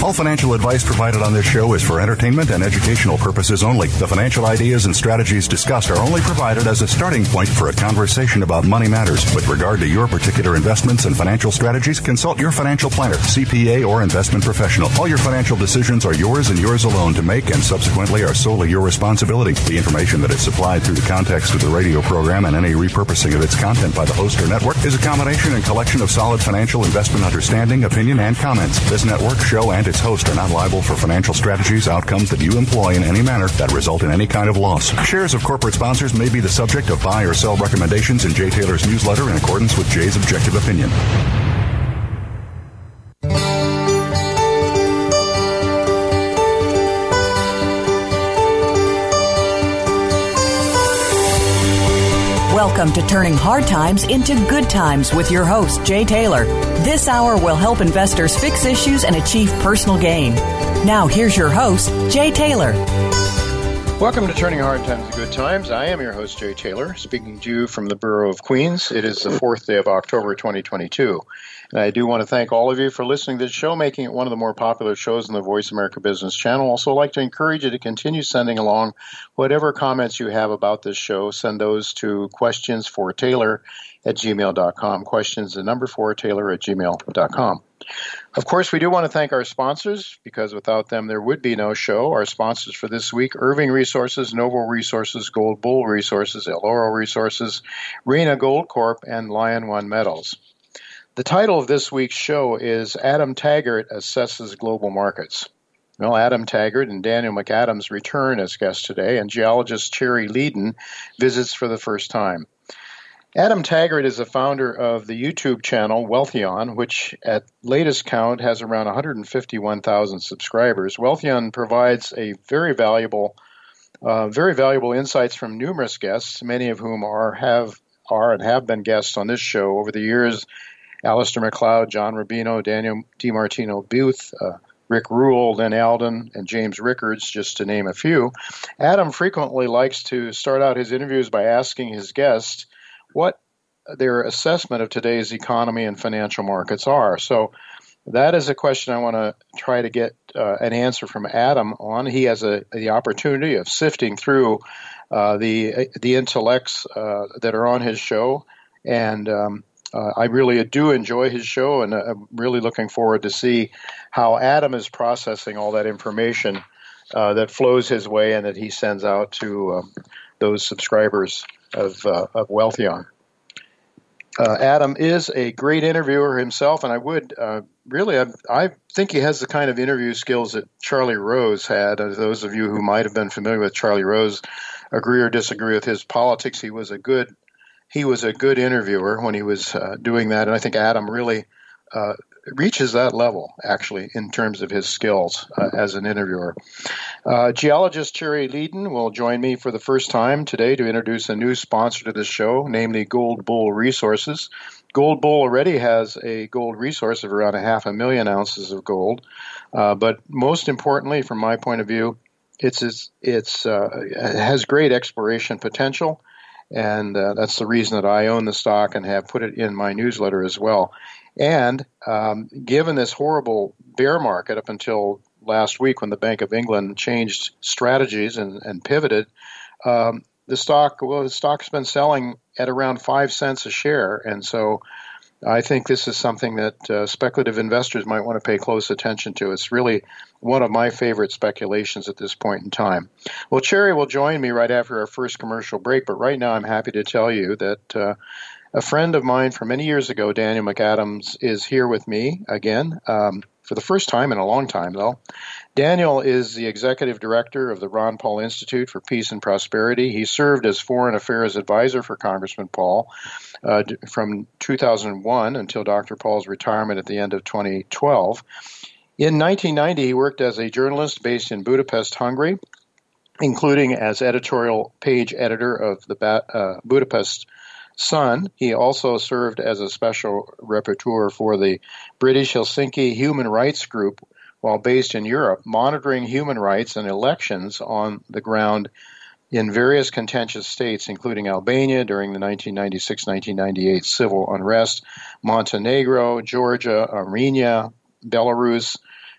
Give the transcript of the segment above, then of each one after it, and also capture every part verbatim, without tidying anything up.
All financial advice provided on this show is for entertainment and educational purposes only. The financial ideas and strategies discussed are only provided as a starting point for a conversation about money matters. With regard to your particular investments and financial strategies, consult your financial planner, C P A, or investment professional. All your financial decisions are yours and yours alone to make, and subsequently are solely your responsibility. The information that is supplied through the context of the radio program and any repurposing of its content by the host or network is a combination and collection of solid financial investment understanding, opinion, and comments. This network, show, and its host are not liable for financial strategies, outcomes that you employ in any manner that result in any kind of loss. Shares of corporate sponsors may be the subject of buy or sell recommendations in Jay Taylor's newsletter in accordance with Jay's objective opinion. Welcome to Turning Hard Times into Good Times with your host, Jay Taylor. This hour will help investors fix issues and achieve personal gain. Now, here's your host, Jay Taylor. Welcome to Turning Hard Times into Good Times. I am your host, Jay Taylor, speaking to you from the Borough of Queens. It is the fourth day of October, twenty twenty-two. And I do want to thank all of you for listening to the show, making it one of the more popular shows on the Voice America Business Channel. Also, I'd like to encourage you to continue sending along whatever comments you have about this show. Send those to questions for Taylor at gmail dot com. Questions, the number four, Taylor at gmail dot com. Of course, we do want to thank our sponsors, because without them, there would be no show. Our sponsors for this week: Irving Resources, Novo Resources, Gold Bull Resources, El Oro Resources, Rena Gold Corp, and Lion One Metals. The title of this week's show is Adam Taggart Assesses Global Markets. Well, Adam Taggart and Daniel McAdams return as guests today, and geologist Cherry Leedon visits for the first time. Adam Taggart is the founder of the YouTube channel Wealthion, which at latest count has around one hundred fifty-one thousand subscribers. Wealthion provides a very valuable, uh, very valuable insights from numerous guests, many of whom are have are and have been guests on this show over the years. Alistair McLeod, John Rubino, Daniel DiMartino Booth, uh, Rick Rule, Lynn Alden, and James Rickards, just to name a few. Adam frequently likes to start out his interviews by asking his guests what their assessment of today's economy and financial markets are. So that is a question I want to try to get uh, an answer from Adam on. He has a, the opportunity of sifting through uh, the the intellects uh, that are on his show, and um, uh, I really do enjoy his show, and I'm really looking forward to see how Adam is processing all that information uh, that flows his way and that he sends out to uh, those subscribers of, uh, of Wealthion. Uh, Adam is a great interviewer himself, and I would uh, really, I, I think he has the kind of interview skills that Charlie Rose had. Uh, those of you who might have been familiar with Charlie Rose agree or disagree with his politics. He was a good, he was a good interviewer when he was uh, doing that, and I think Adam really uh, reaches that level, actually, in terms of his skills uh, as an interviewer. Uh, geologist Cherry Leedon will join me for the first time today to introduce a new sponsor to the show, namely Gold Bull Resources. Gold Bull already has a gold resource of around a half a million ounces of gold, uh, but most importantly, from my point of view, it's, it's, it's uh, it has great exploration potential, and uh, that's the reason that I own the stock and have put it in my newsletter as well. And um, given this horrible bear market up until last week when the Bank of England changed strategies and, and pivoted, um, the stock, well, the stock's been selling at around five cents a share. And so I think this is something that uh, speculative investors might want to pay close attention to. It's really one of my favorite speculations at this point in time. Well, Cherry will join me right after our first commercial break, but right now I'm happy to tell you that uh, a friend of mine from many years ago, Daniel McAdams, is here with me again, um, for the first time in a long time, though. Daniel is the executive director of the Ron Paul Institute for Peace and Prosperity. He served as foreign affairs advisor for Congressman Paul uh, from two thousand one until Doctor Paul's retirement at the end of twenty twelve. In nineteen ninety, he worked as a journalist based in Budapest, Hungary, including as editorial page editor of the ba- uh, Budapest Sun. He also served as a special rapporteur for the British Helsinki Human Rights Group while based in Europe, monitoring human rights and elections on the ground in various contentious states, including Albania during the nineteen ninety-six nineteen ninety-eight civil unrest, Montenegro, Georgia, Armenia, Belarus,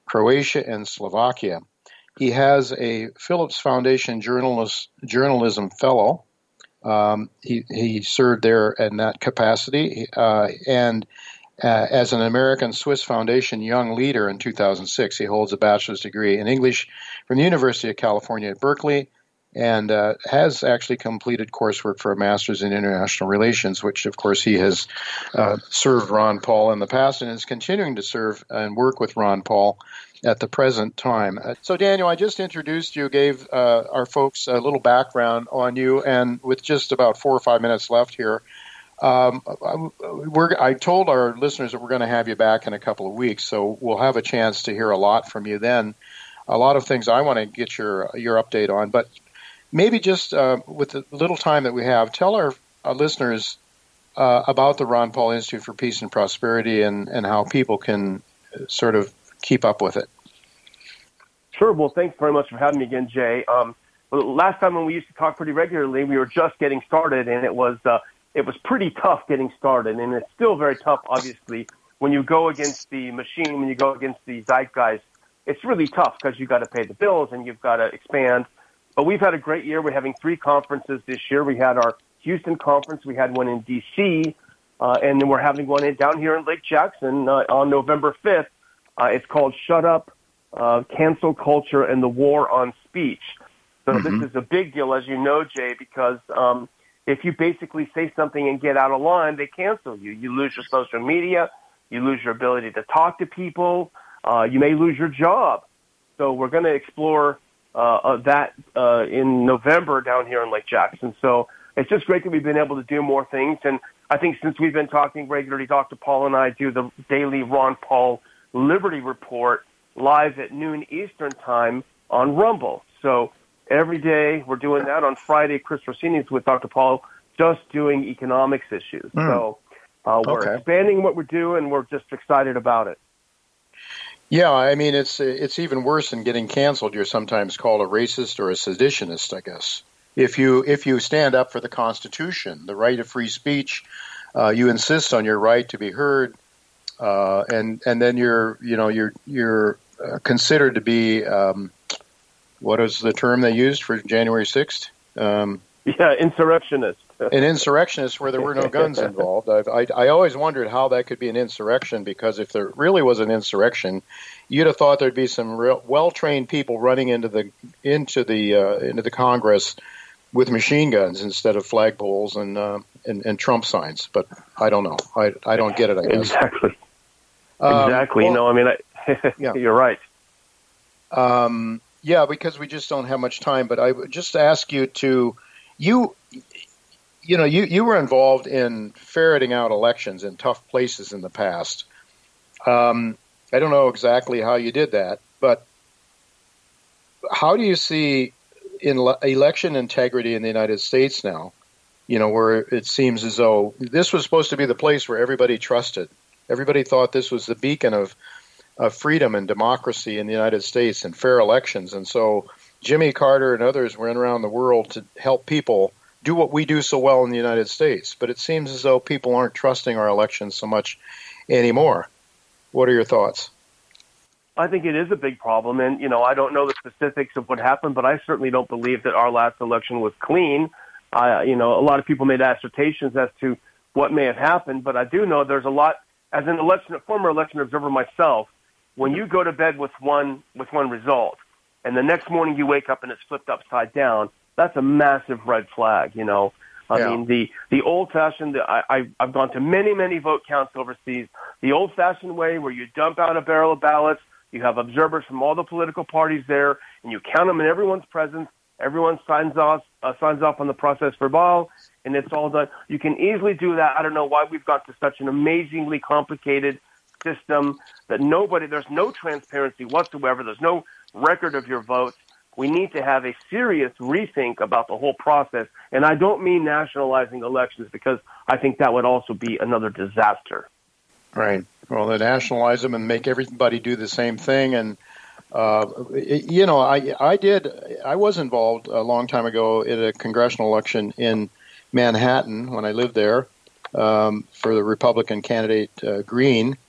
Croatia, and Slovakia. He has a Phillips Foundation journalist, journalism fellow. Um, he, he served there in that capacity, uh, and uh, as an American Swiss Foundation Young Leader in two thousand six, he holds a bachelor's degree in English from the University of California at Berkeley, and uh, has actually completed coursework for a master's in international relations, which, of course, he has uh, served Ron Paul in the past and is continuing to serve and work with Ron Paul at the present time. Uh, so, Daniel, I just introduced you, gave uh, our folks a little background on you, and with just about four or five minutes left here, um, we're, I told our listeners that we're going to have you back in a couple of weeks, so we'll have a chance to hear a lot from you then. A lot of things I want to get your your update on, but maybe just uh, with the little time that we have, tell our, our listeners uh, about the Ron Paul Institute for Peace and Prosperity and, and how people can sort of keep up with it. Sure. Well, thanks very much for having me again, Jay. Um, well, last time when we used to talk pretty regularly, we were just getting started, and it was uh, it was pretty tough getting started, and it's still very tough, obviously, when you go against the machine, when you go against the zeitgeist. It's really tough because you've got to pay the bills and you've got to expand. But we've had a great year. We're having three conferences this year. We had our Houston conference. We had one in D C, uh, and then we're having one in, down here in Lake Jackson uh, on November fifth. Uh, it's called Shut Up, uh, Cancel Culture, and the War on Speech. So mm-hmm. This is a big deal, as you know, Jay, because um, if you basically say something and get out of line, they cancel you. You lose your social media. You lose your ability to talk to people. Uh, you may lose your job. So we're going to explore uh, uh, that uh, in November down here in Lake Jackson. So it's just great that we've been able to do more things. And I think since we've been talking regularly, Doctor Paul and I do the daily Ron Paul Liberty Report live at noon Eastern time on Rumble. So every day we're doing that. On Friday, Chris Rossini's with Doctor Paul just doing economics issues. Mm. So uh, we're okay. expanding what we're doing. We're just excited about it. Yeah, I mean, it's it's even worse than getting canceled. You're sometimes called a racist or a seditionist, I guess. If you if you stand up for the Constitution, the right of free speech, uh, you insist on your right to be heard, uh, and and then you're you know you're you're uh, considered to be um, what is the term they used for January sixth? Um, yeah, insurrectionist. An insurrectionist where there were no guns involved. I've, I I always wondered how that could be an insurrection, because if there really was an insurrection, you'd have thought there'd be some real well-trained people running into the into the uh, into the Congress with machine guns instead of flagpoles and, uh, and and Trump signs. But I don't know. I I don't get it, I guess. Exactly. Um, exactly. Well, no, I mean, I, yeah. You're right. Um, yeah, because we just don't have much time. But I would just ask you to you. You know, you, you were involved in ferreting out elections in tough places in the past. Um, I don't know exactly how you did that, but how do you see in le- election integrity in the United States now, you know, where it seems as though this was supposed to be the place where everybody trusted. Everybody thought this was the beacon of, of freedom and democracy in the United States and fair elections. And so Jimmy Carter and others went around the world to help people do what we do so well in the United States. But it seems as though people aren't trusting our elections so much anymore. What are your thoughts? I think it is a big problem. And, you know, I don't know the specifics of what happened, but I certainly don't believe that our last election was clean. Uh, you know, a lot of people made assertions as to what may have happened, but I do know there's a lot, as an election, a former election observer myself, when you go to bed with one, with one result, and the next morning you wake up and it's flipped upside down, that's a massive red flag, you know. I yeah. mean, the, the old-fashioned, I, I, I've gone to many, many vote counts overseas, the old-fashioned way where you dump out a barrel of ballots, you have observers from all the political parties there, and you count them in everyone's presence, everyone signs off, uh, signs off on the process verbal, and it's all done. You can easily do that. I don't know why we've got to such an amazingly complicated system that nobody, there's no transparency whatsoever, there's no record of your votes. We need to have a serious rethink about the whole process. And I don't mean nationalizing elections, because I think that would also be another disaster. Right. Well, they nationalize them and make everybody do the same thing. And, uh, you know, I, I did, I was involved a long time ago in a congressional election in Manhattan when I lived there um, for the Republican candidate uh, Green.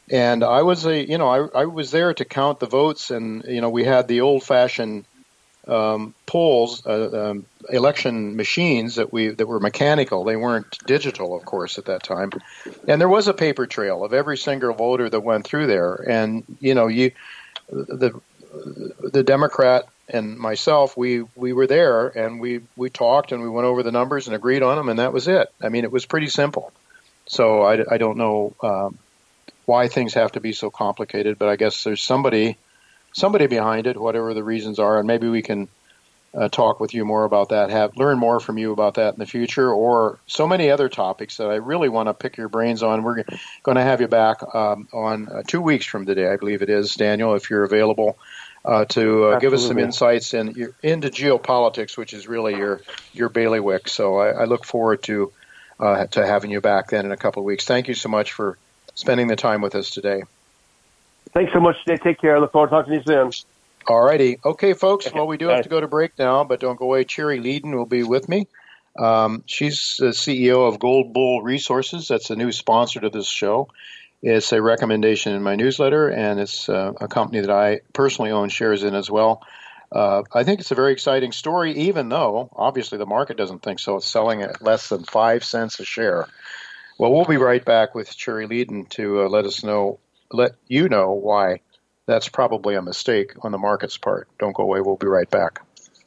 And I was a, you know, I, I was there to count the votes, and you know, we had the old-fashioned um, polls, uh, um, election machines that we that were mechanical. They weren't digital, of course, at that time. And there was a paper trail of every single voter that went through there. And you know, you the the Democrat and myself, we we were there, and we we talked and we went over the numbers and agreed on them, and that was it. I mean, it was pretty simple. So I, I don't know. Um, why things have to be so complicated, but I guess there's somebody somebody behind it, whatever the reasons are, and maybe we can uh, talk with you more about that, have learn more from you about that in the future, or so many other topics that I really want to pick your brains on. We're going to have you back um, on uh, two weeks from today, I believe it is, Daniel, if you're available, uh, to uh, give us some insights in, into geopolitics, which is really your, your bailiwick. So I, I look forward to uh, to having you back then in a couple of weeks. Thank you so much for spending the time with us today. Thanks so much today. Take care. I look forward to talking to you soon. All righty. Okay, folks. Well, we do have to go to break now, but don't go away. Cherry Leedon will be with me. Um, she's the C E O of Gold Bull Resources. That's a new sponsor to this show. It's a recommendation in my newsletter, and it's uh, a company that I personally own shares in as well. Uh, I think it's a very exciting story, even though, obviously, the market doesn't think so. It's selling at less than five cents a share. Well, we'll be right back with Cherry Leedon to uh, let us know, let you know why that's probably a mistake on the market's part. Don't go away. We'll be right back.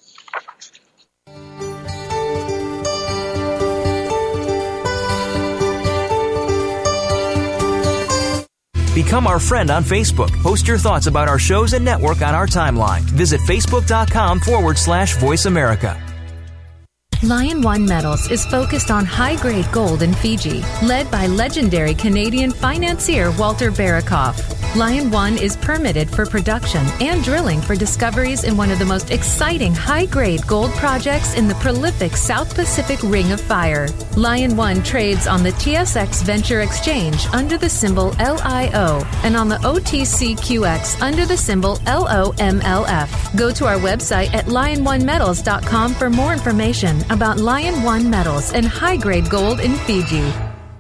Become our friend on Facebook. Post your thoughts about our shows and network on our timeline. Visit facebook.com forward slash Voice America. Lion One Metals is focused on high-grade gold in Fiji, led by legendary Canadian financier Walter Barakoff. Lion One is permitted for production and drilling for discoveries in one of the most exciting high-grade gold projects in the prolific South Pacific Ring of Fire. Lion One trades on the T S X Venture Exchange under the symbol L I O and on the O T C Q X under the symbol L O M L F. Go to our website at lion one metals dot com for more information about Lion One Metals and high-grade gold in Fiji.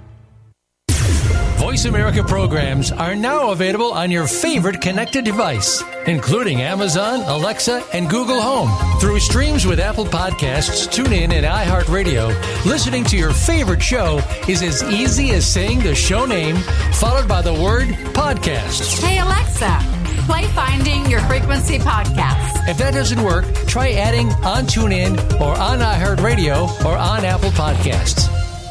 Voice America programs are now available on your favorite connected device, including Amazon, Alexa, and Google Home. Through streams with Apple Podcasts, TuneIn, and iHeartRadio, listening to your favorite show is as easy as saying the show name followed by the word podcast. Hey, Alexa, play Finding Your Frequency podcast. If that doesn't work, try adding on TuneIn or on iHeartRadio or on Apple Podcasts.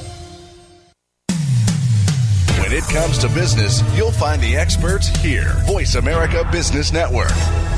When it comes to business, you'll find the experts here. Voice America Business Network.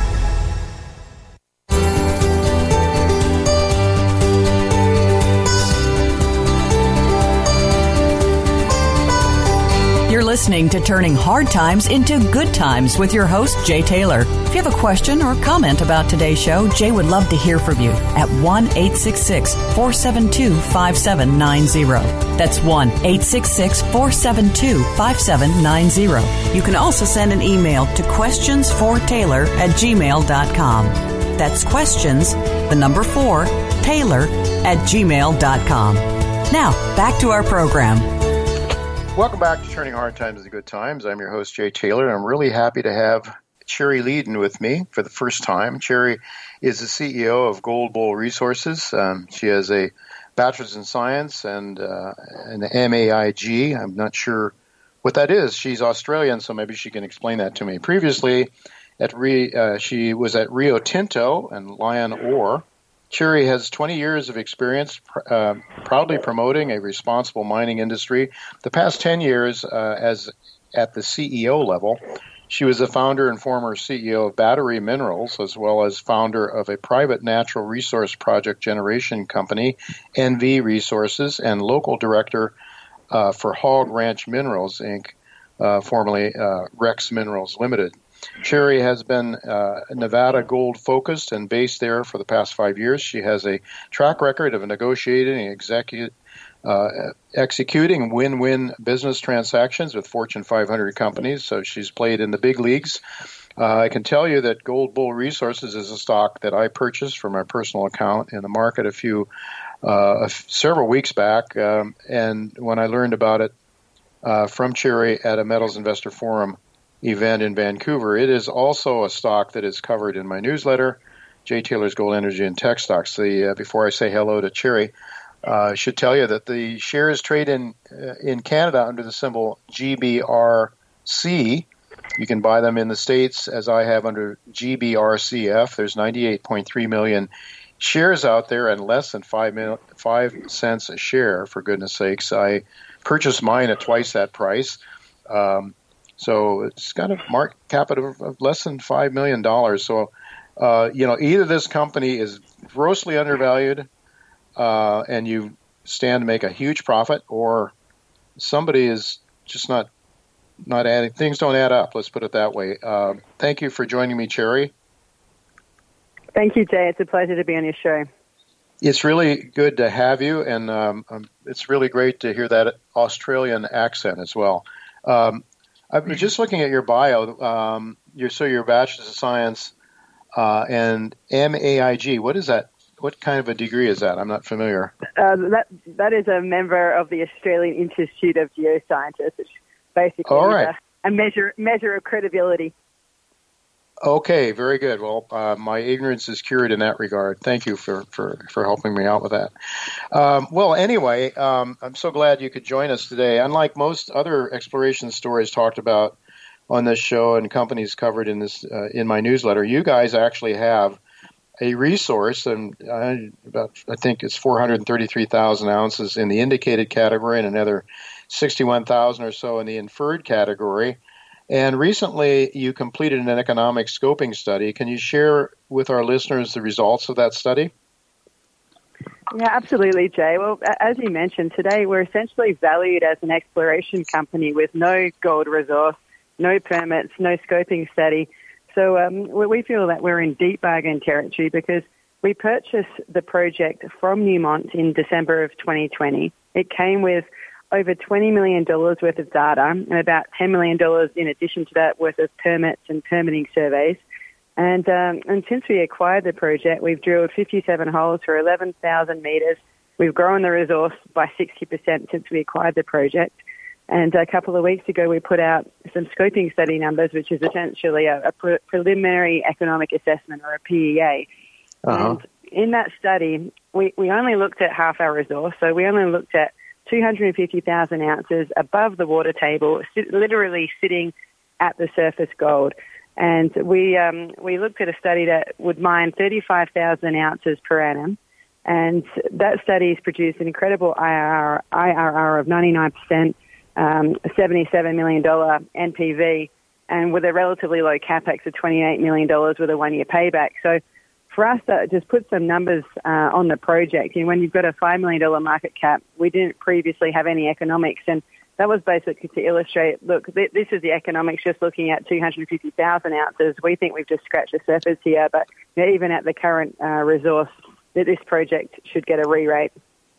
You're listening to Turning Hard Times into Good Times with your host, Jay Taylor. If you have a question or comment about today's show, Jay would love to hear from you at one eight six six, four seven two, five seven nine zero. That's one eight six six, four seven two, five seven nine zero. You can also send an email to questions for taylor at gmail dot com. That's questions, the number four, Taylor at gmail dot com. Now, back to our program. Welcome back to Turning Hard Times into Good Times. I'm your host, Jay Taylor, and I'm really happy to have Cherry Leedon with me for the first time. Cherry is the C E O of Gold Bull Resources. Um, she has a bachelor's in science and uh, an M A I G. I'm not sure what that is. She's Australian, so maybe she can explain that to me. Previously, at Re, uh, she was at Rio Tinto and Lion Ore. Cherry has twenty years of experience uh, proudly promoting a responsible mining industry. The past ten years uh, as at the C E O level, she was the founder and former C E O of Battery Minerals, as well as founder of a private natural resource project generation company, N V Resources, and local director uh, for Hog Ranch Minerals, Incorporated, uh, formerly uh, Rex Minerals Limited. Cherry has been uh, Nevada gold focused and based there for the past five years. She has a track record of negotiating and execu- uh, executing win-win business transactions with Fortune five hundred companies, so she's played in the big leagues. Uh, I can tell you that Gold Bull Resources is a stock that I purchased from my personal account in the market a few, uh, a f- several weeks back, um, and when I learned about it, uh, from Cherry at a Metals Investor Forum event in Vancouver. It is also a stock that is covered in my newsletter, Jay Taylor's Gold, Energy, and Tech Stocks. The, uh, before I say hello to Cherry, uh, I should tell you that the shares trade in, uh, in Canada under the symbol G B R C. You can buy them in the States, as I have, under G B R C F. There's ninety-eight point three million shares out there and less than five, mil- five cents a share, for goodness sakes. I purchased mine at twice that price. Um, so it's got a market cap of, of less than five million dollars. So, uh, you know, either this company is grossly undervalued uh, and you stand to make a huge profit, or somebody is just not not adding. Things don't add up, let's put it that way. Uh, thank you for joining me, Cherry. Thank you, Jay. It's a pleasure to be on your show. It's really good to have you, and um, um, it's really great to hear that Australian accent as well. Um, I was just looking at your bio. Um, you're, so your Bachelor's of Science uh, and M A I G. What is that? What kind of a degree is that? I'm not familiar. Uh, that that is a member of the Australian Institute of Geoscientists, which basically All right. is a, a measure measure of credibility. Okay, very good. Well, uh, my ignorance is cured in that regard. Thank you for, for, for helping me out with that. Um, well, anyway, um, I'm so glad you could join us today. Unlike most other exploration stories talked about on this show and companies covered in this uh, in my newsletter, you guys actually have a resource, and uh, about I think it's four hundred thirty-three thousand ounces in the indicated category and another sixty-one thousand or so in the inferred category. And recently, you completed an economic scoping study. Can you share with our listeners the results of that study? Yeah, absolutely, Jay. Well, as you mentioned, today we're essentially valued as an exploration company with no gold resource, no permits, no scoping study. So um, we feel that we're in deep bargain territory because we purchased the project from Newmont in December of twenty twenty. It came with over twenty million dollars worth of data and about ten million dollars in addition to that worth of permits and permitting surveys. And um, and since we acquired the project, we've drilled fifty-seven holes for eleven thousand meters. We've grown the resource by sixty percent since we acquired the project. And a couple of weeks ago, we put out some scoping study numbers, which is essentially a, a pre- preliminary economic assessment, or a P E A. Uh-huh. And in that study, we, we only looked at half our resource. So we only looked at two hundred fifty thousand ounces above the water table, sit, literally sitting at the surface gold. And we um, we looked at a study that would mine thirty-five thousand ounces per annum. And that study has produced an incredible I R R, I R R of ninety-nine percent, um, seventy-seven million dollars N P V, and with a relatively low capex of twenty-eight million dollars with a one-year payback. So for us to just put some numbers uh, on the project, and when you've got a five million dollars market cap, we didn't previously have any economics, and that was basically to illustrate, look, th- this is the economics just looking at two hundred fifty thousand ounces. We think we've just scratched the surface here, but you know, even at the current uh, resource, that this project should get a re-rate.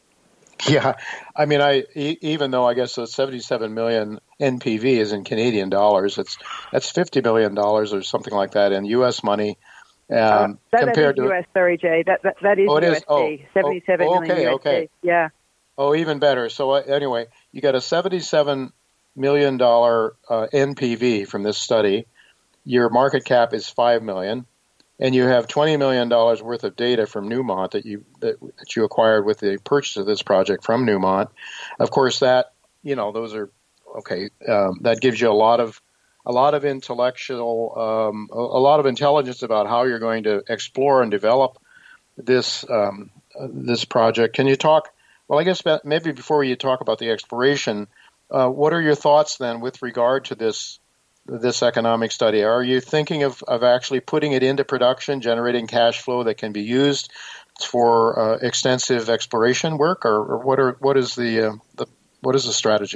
Yeah, I mean, I e- even though I guess the seventy-seven million N P V is in Canadian dollars, it's that's fifty million dollars or something like that in U S money. Um, uh, that, compared that is to U S, sorry, Jay. That that, that is oh, it U S D. Is? Oh, seventy-seven oh, million okay, U S D. okay. Yeah. Oh, even better. So uh, anyway, you got a seventy-seven million dollars uh, N P V from this study. Your market cap is five million dollars, and you have twenty million dollars worth of data from Newmont that you that, that you acquired with the purchase of this project from Newmont. Of course, that you know those are okay. Um, that gives you a lot of a lot of intellectual, um, a, a lot of intelligence about how you're going to explore and develop this um, uh, this project. Can you talk? Well, I guess maybe before you talk about the exploration, uh, what are your thoughts then with regard to this this economic study? Are you thinking of, of actually putting it into production, generating cash flow that can be used for uh, extensive exploration work, or, or what are what is the, uh, the what is the strategy?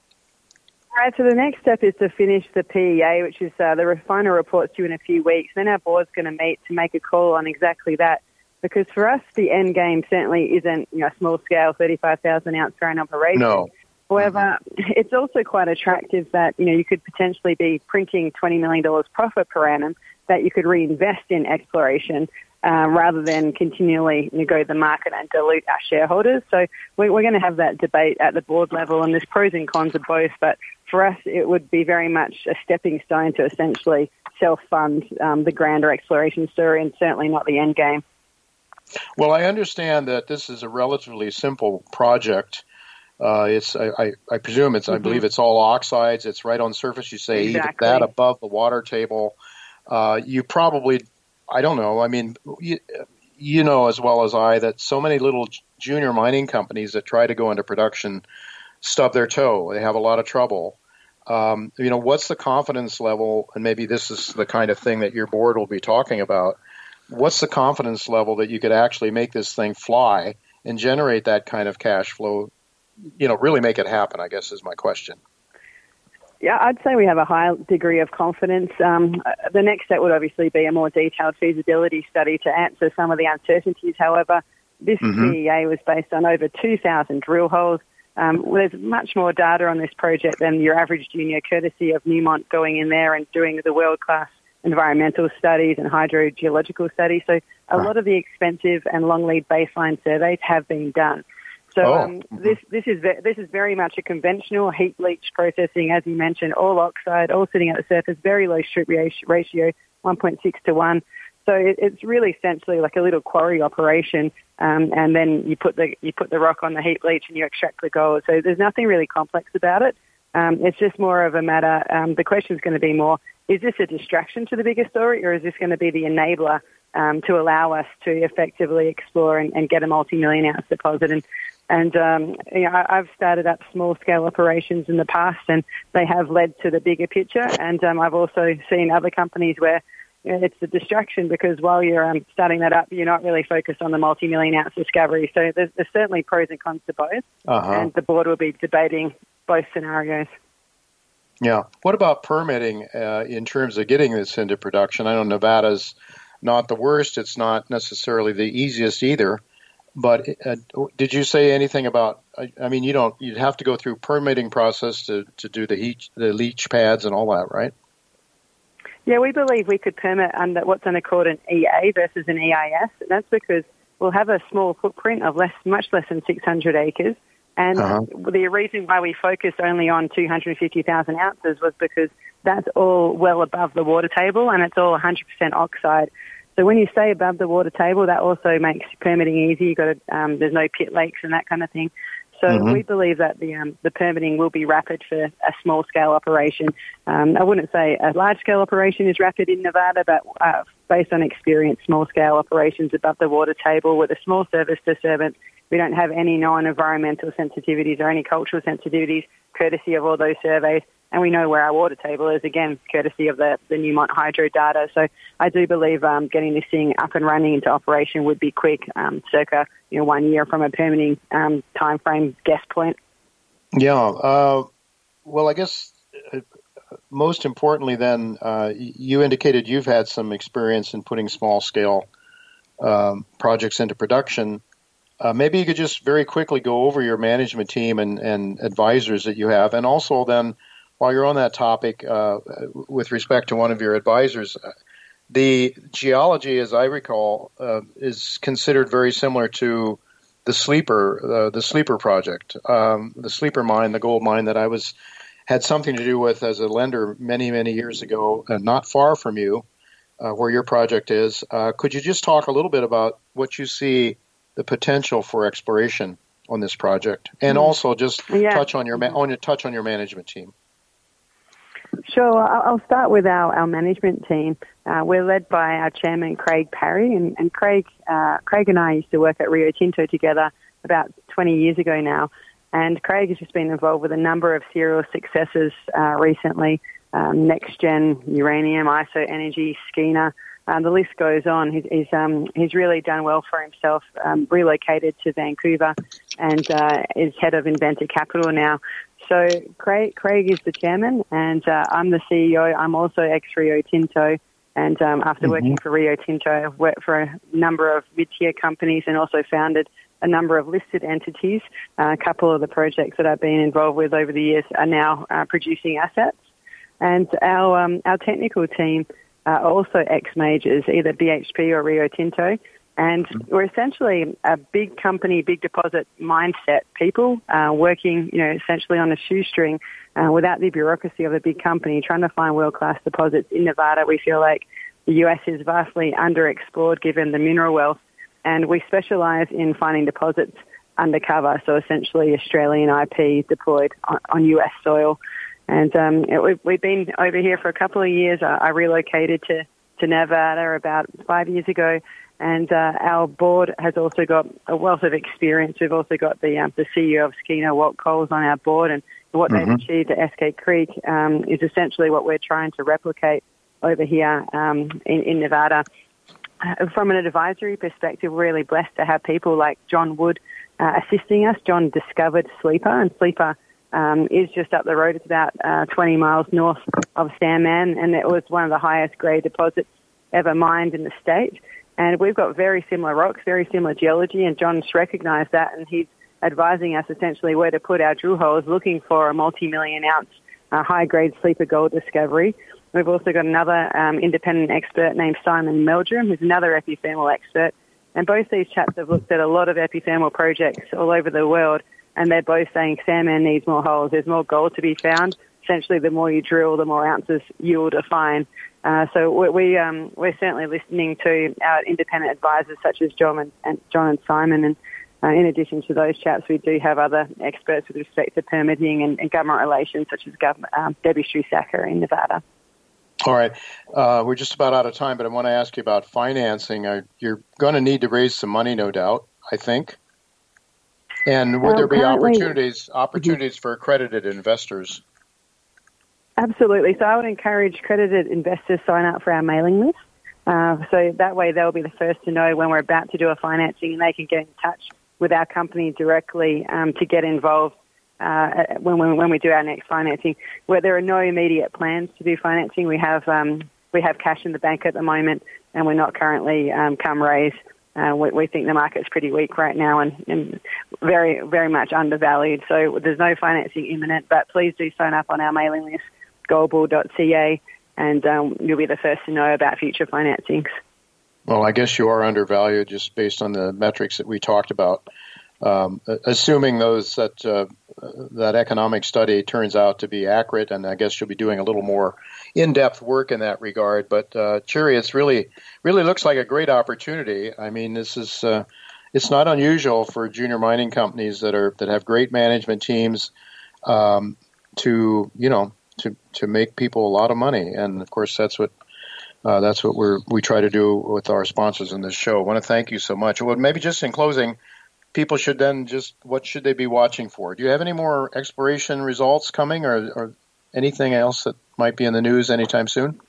All right, so the next step is to finish the P E A, which is uh, the refiner report's due in a few weeks. Then our board's going to meet to make a call on exactly that. Because for us, the end game certainly isn't, you know, small scale, thirty-five thousand ounce per annum operation. No. However, it's also quite attractive that, you know, you could potentially be printing twenty million dollars profit per annum that you could reinvest in exploration. uh, rather than continually you know, go to the market and dilute our shareholders. So we, we're going to have that debate at the board level, and there's pros and cons of both. But for us, it would be very much a stepping stone to essentially self-fund um, the grander exploration story, and certainly not the end game. Well, I understand that this is a relatively simple project. Uh, it's, I, I, I presume it's, mm-hmm. I believe it's all oxides. It's right on surface. You say exactly. even that above the water table. Uh, you probably, I don't know. I mean, you, you know as well as I that so many little junior mining companies that try to go into production stub their toe. They have a lot of trouble. Um, you know, what's the confidence level? And maybe this is the kind of thing that your board will be talking about. What's the confidence level that you could actually make this thing fly and generate that kind of cash flow? You know, really make it happen, I guess, is my question. Yeah, I'd say we have a high degree of confidence. Um, the next step would obviously be a more detailed feasibility study to answer some of the uncertainties. However, this mm-hmm. P E A was based on over two thousand drill holes. Um, there's much more data on this project than your average junior, courtesy of Newmont going in there and doing the world-class environmental studies and hydrogeological studies. So a lot of the expensive and long lead baseline surveys have been done. So oh. um, this this is ve- this is very much a conventional heap leach processing, as you mentioned, all oxide, all sitting at the surface, very low strip ratio, one point six to one. So it, it's really essentially like a little quarry operation, um, and then you put the you put the rock on the heap leach and you extract the gold. So there's nothing really complex about it. Um, it's just more of a matter. Um, the question is going to be more: is this a distraction to the bigger story, or is this going to be the enabler um, to allow us to effectively explore and, and get a multi-million ounce deposit? And And, um, you know, I've started up small-scale operations in the past, and they have led to the bigger picture. And um, I've also seen other companies where you know, it's a distraction because while you're um, starting that up, you're not really focused on the multi-million ounce discovery. So there's, there's certainly pros and cons to both, uh-huh. and the board will be debating both scenarios. Yeah. What about permitting uh, in terms of getting this into production? I know Nevada's not the worst. It's not necessarily the easiest either. But uh, did you say anything about? I, I mean, you don't. You'd have to go through permitting process to, to do the heat, the leach pads and all that, right? Yeah, we believe we could permit under what's under called an E A versus an E I S. And that's because we'll have a small footprint of less, much less than six hundred acres. And uh-huh. the reason why we focused only on two hundred fifty thousand ounces was because that's all well above the water table, and it's all one hundred percent oxide. So when you stay above the water table, that also makes permitting easy. You've got to, um, there's no pit lakes and that kind of thing. So mm-hmm. we believe that the um, the permitting will be rapid for a small-scale operation. Um, I wouldn't say a large-scale operation is rapid in Nevada, but uh, based on experience, small-scale operations above the water table with a small service disturbance, we don't have any non-environmental sensitivities or any cultural sensitivities, courtesy of all those surveys. And we know where our water table is, again, courtesy of the, the Newmont hydro data. So I do believe um, getting this thing up and running into operation would be quick, um, circa you know one year from a permitting um, time frame guess point. Yeah. Uh, well, I guess uh, most importantly then, uh, you indicated you've had some experience in putting small-scale um, projects into production. Uh, maybe you could just very quickly go over your management team and, and advisors that you have, and also then, while you're on that topic, uh, with respect to one of your advisors, uh, the geology, as I recall, uh, is considered very similar to the Sleeper, uh, the Sleeper project, um, the Sleeper mine, the gold mine that I was had something to do with as a lender many, many years ago, uh, not far from you, uh, where your project is. Uh, could you just talk a little bit about what you see the potential for exploration on this project, and mm-hmm. also just yeah. touch on your ma- on your touch on your management team? Sure. I'll start with our, our management team. Uh, we're led by our chairman, Craig Parry, and, and Craig uh, Craig and I used to work at Rio Tinto together about twenty years ago now. And Craig has just been involved with a number of serial successes uh, recently, um, NextGen, Uranium, IsoEnergy, Skeena. Um, the list goes on. He's, he's, um, he's really done well for himself, um, relocated to Vancouver, and uh, is head of Inventor Capital now. So Craig, Craig is the chairman, and uh, I'm the C E O. I'm also ex-Rio Tinto, and um, after mm-hmm. working for Rio Tinto, I've worked for a number of mid-tier companies and also founded a number of listed entities. Uh, a couple of the projects that I've been involved with over the years are now uh, producing assets. And our um, our technical team, uh, are also ex-majors, either B H P or Rio Tinto. And we're essentially a big company, big deposit mindset people uh, working, you know, essentially on a shoestring uh, without the bureaucracy of a big company, trying to find world-class deposits in Nevada. We feel like the U S is vastly underexplored given the mineral wealth, and we specialize in finding deposits undercover, so essentially Australian I P deployed on, on U S soil. And um, it, we've, we've been over here for a couple of years. I, I relocated to, to Nevada about five years ago. And uh, our board has also got a wealth of experience. We've also got the um, the C E O of Skeena, Walt Coles, on our board, and what mm-hmm. they've achieved at Eskay Creek um, is essentially what we're trying to replicate over here um, in, in Nevada. Uh, from an advisory perspective, we're really blessed to have people like John Wood uh, assisting us. John discovered Sleeper, and Sleeper um, is just up the road. It's about uh, twenty miles north of Sandman, and it was one of the highest grade deposits ever mined in the state. And we've got very similar rocks, very similar geology, and John's recognized that, and he's advising us essentially where to put our drill holes, looking for a multi-million ounce uh, high-grade Sleeper gold discovery. We've also got another um, independent expert named Simon Meldrum, who's another epithermal expert. And both these chaps have looked at a lot of epithermal projects all over the world, and they're both saying Sandman needs more holes. There's more gold to be found. Essentially, the more you drill, the more ounces you'll define. Uh, so we, we um, we're certainly listening to our independent advisors such as John and, and John and Simon. And uh, in addition to those chaps, we do have other experts with respect to permitting and, and government relations, such as government, um, Debbie Strusacker in Nevada. All right. Uh, we're just about out of time, but I want to ask you about financing. Uh, you're going to need to raise some money, no doubt, I think. And would well, there be opportunities opportunities mm-hmm. for accredited investors? Absolutely. So I would encourage accredited investors sign up for our mailing list. Uh, so that way they'll be the first to know when we're about to do a financing, and they can get in touch with our company directly um, to get involved uh, when, when when we do our next financing. Where there are no immediate plans to do financing, we have um, we have cash in the bank at the moment, and we're not currently um, come raise. Uh, we, we think the market's pretty weak right now and, and very very much undervalued. So there's no financing imminent, but please do sign up on our mailing list, goldbull dot c a, and um, you'll be the first to know about future financings. Well, I guess you are undervalued just based on the metrics that we talked about. Um, assuming those that uh, that economic study turns out to be accurate, and I guess you'll be doing a little more in-depth work in that regard. But uh, Cherry, it's really really looks like a great opportunity. I mean, this is uh, it's not unusual for junior mining companies that are that have great management teams um, to you know. to to make people a lot of money, and of course that's what uh, that's what we're we try to do with our sponsors in this show. I want to thank you so much. Well, maybe just in closing, people should then just what should they be watching for? Do you have any more exploration results coming, or, or anything else that might be in the news anytime soon?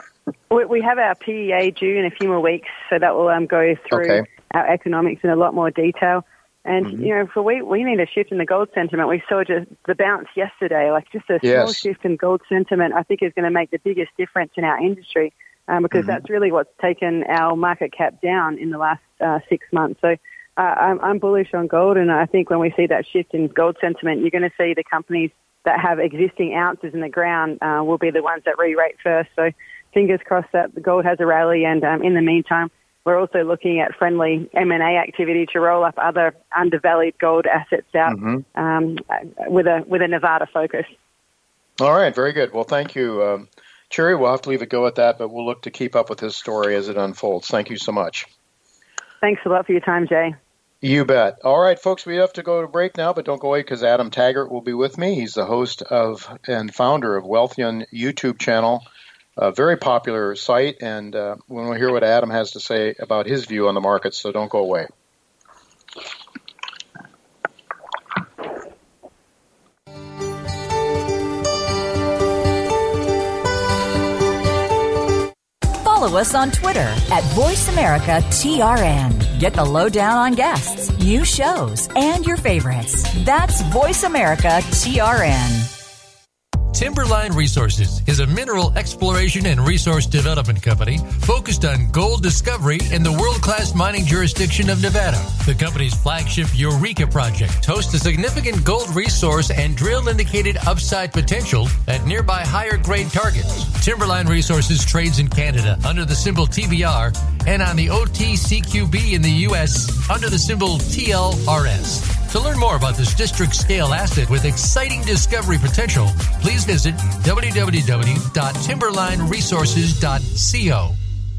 We, we have our P E A due in a few more weeks, so that will um, go through okay. our economics in a lot more detail. And, mm-hmm. you know, for we, we need a shift in the gold sentiment. We saw just the bounce yesterday, like just a yes. small shift in gold sentiment, I think is going to make the biggest difference in our industry um, because mm-hmm. that's really what's taken our market cap down in the last uh, six months. So uh, I'm, I'm bullish on gold, and I think when we see that shift in gold sentiment, you're going to see the companies that have existing ounces in the ground uh, will be the ones that re-rate first. So fingers crossed that the gold has a rally, and um, in the meantime, we're also looking at friendly M and A activity to roll up other undervalued gold assets out mm-hmm. um, with a with a Nevada focus. All right, very good. Well, thank you, um, Cherry. We'll have to leave it go at that, but we'll look to keep up with this story as it unfolds. Thank you so much. Thanks a lot for your time, Jay. You bet. All right, folks, we have to go to break now, but don't go away because Adam Taggart will be with me. He's the host of and founder of Wealthion YouTube channel. A very popular site, and uh, when we hear what Adam has to say about his view on the market, so don't go away. Follow us on Twitter at Voice America T R N. Get the lowdown on guests, new shows, and your favorites. That's Voice America T R N. Timberline Resources is a mineral exploration and resource development company focused on gold discovery in the world-class mining jurisdiction of Nevada. The company's flagship Eureka project hosts a significant gold resource and drill-indicated upside potential at nearby higher-grade targets. Timberline Resources trades in Canada under the symbol T B R and on the O T C Q B in the U S under the symbol T L R S. To learn more about this district-scale asset with exciting discovery potential, please visit w w w dot timberline resources dot co.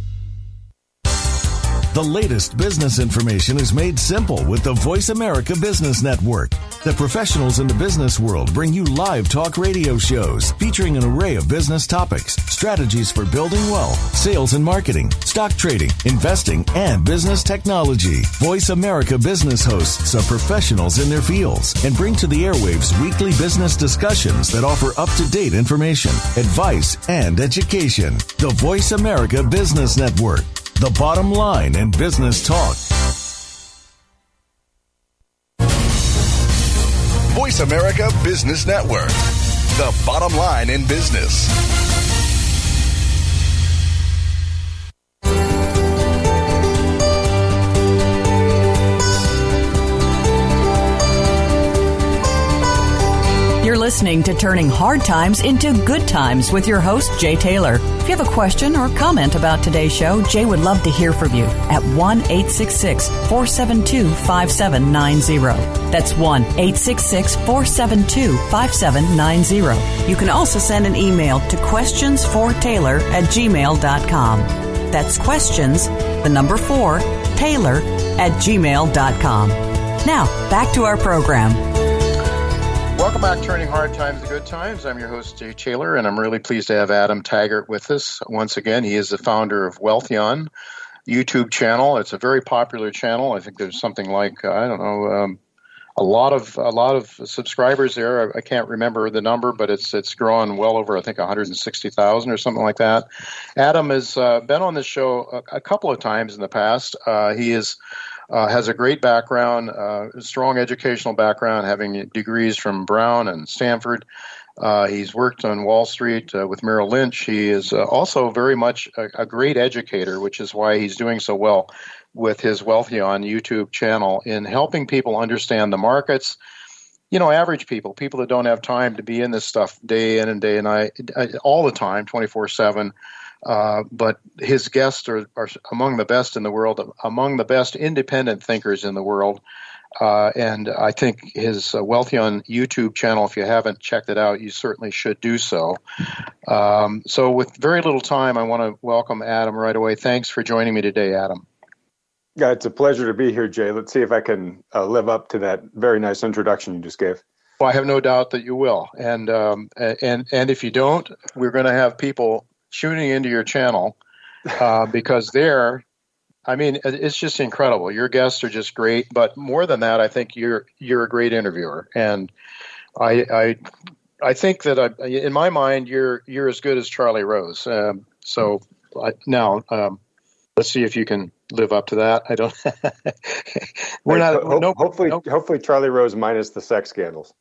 The latest business information is made simple with the Voice America Business Network. The professionals in the business world bring you live talk radio shows featuring an array of business topics, strategies for building wealth, sales and marketing, stock trading, investing, and business technology. Voice America Business hosts are professionals in their fields and bring to the airwaves weekly business discussions that offer up-to-date information, advice, and education. The Voice America Business Network. The bottom line in business talk. Voice America Business Network. The bottom line in business. You're listening to Turning Hard Times into Good Times with your host, Jay Taylor. If you have a question or comment about today's show, Jay would love to hear from you at one eight six six, four seven two, five seven nine zero. That's one eight six six, four seven two, five seven nine zero. You can also send an email to questions for taylor at gmail dot com. That's questions, the number four, Taylor at gmail dot com. Now, back to our program. Welcome back, Turning Hard Times to Good Times. I'm your host, Jay Taylor, and I'm really pleased to have Adam Taggart with us once again. He is the founder of Wealthion YouTube channel. It's a very popular channel. I think there's something like, I don't know, um, a lot of a lot of subscribers there. I, I can't remember the number, but it's it's grown well over, I think, one hundred sixty thousand or something like that. Adam has uh, been on this show a, a couple of times in the past. Uh, he is Uh, has a great background, uh, strong educational background, having degrees from Brown and Stanford. Uh, he's worked on Wall Street uh, with Merrill Lynch. He is uh, also very much a, a great educator, which is why he's doing so well with his Wealthion YouTube channel in helping people understand the markets. You know, average people, people that don't have time to be in this stuff day in and day and night, all the time, twenty-four seven. Uh, but his guests are, are among the best in the world, among the best independent thinkers in the world. Uh, and I think his uh, Wealthion YouTube channel, if you haven't checked it out, you certainly should do so. Um, so with very little time, I want to welcome Adam right away. Thanks for joining me today, Adam. Yeah, it's a pleasure to be here, Jay. Let's see if I can uh, live up to that very nice introduction you just gave. Well, I have no doubt that you will. And um, and and if you don't, we're going to have people shooting into your channel uh, because there, I mean, it's just incredible. Your guests are just great, but more than that, I think you're you're a great interviewer, and I I, I think that I, in my mind, you're you're as good as Charlie Rose. Um, so I, now um, let's see if you can live up to that. I don't. We're not. Ho- no, hopefully, no. hopefully Charlie Rose minus the sex scandals.